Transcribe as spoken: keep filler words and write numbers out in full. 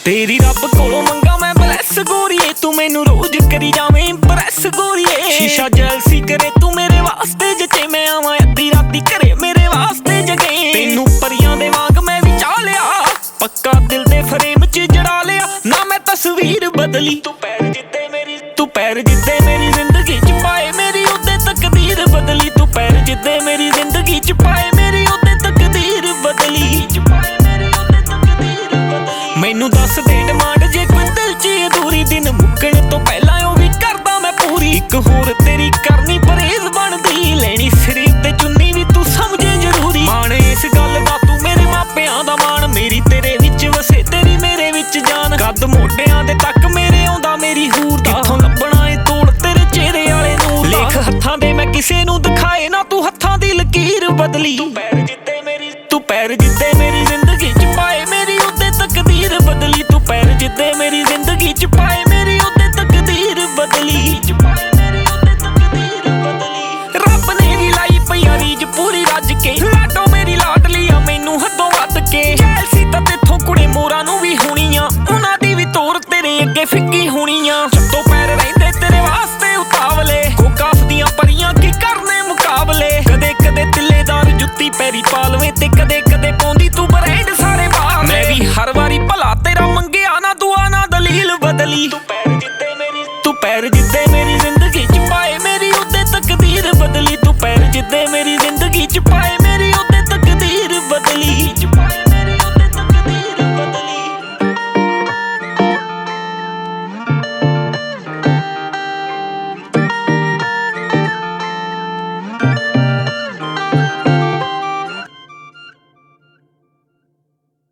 तेरी रब कोलों मंगा मैं ब्लैस गोरीए, तू मैनू रोज करी जावें इंप्रेस गोरीए। शीशा जैलसी करे तू मेरे वास्ते जचे, मैं आवां अद्धी राती घरे मेरे वास्ते जगे। तेनू परियां दे वांग मैं भी चा लिया, पक्का दिल दे फ्रेम च जड़ा लिया। ना मैं तस्वीर बदली, तू पैर जिद्दे मेरी तू पैर जिद्दे मेरी जिंदगी च पाए, मेरी ओदे तकदीर बदली। तू पैर जिद्दे मेरी जिंदगी च पाए, मेरी ओदे तकदीर बदली। मैनू दस दे डिमांड जे कोई दिल च अधूरी, दिन मुक्कण तो पहला ओ भी करदा मैं पूरी। इक होर तेरी करनी परहेज बनदी, लेनी सिरे ते चुन्नी भी तू समझे जरूरी। मान इस गल दा तू मेरे मापियां दा मान, मेरी तेरे विच वसे तेरी मेरे विच जान। कद मोढियां दे तक मेरे आउंदा मेरी हूर दा, कित्थों लभणा ए तोड़ तेरे चेहरे वाले नूर। लेख हत्थां दे मैं किसे नू दिखाए ना, तू हत्थां दी लकीर बदली। तू पैर जिद्दे मेरी तू पैर जिद्दे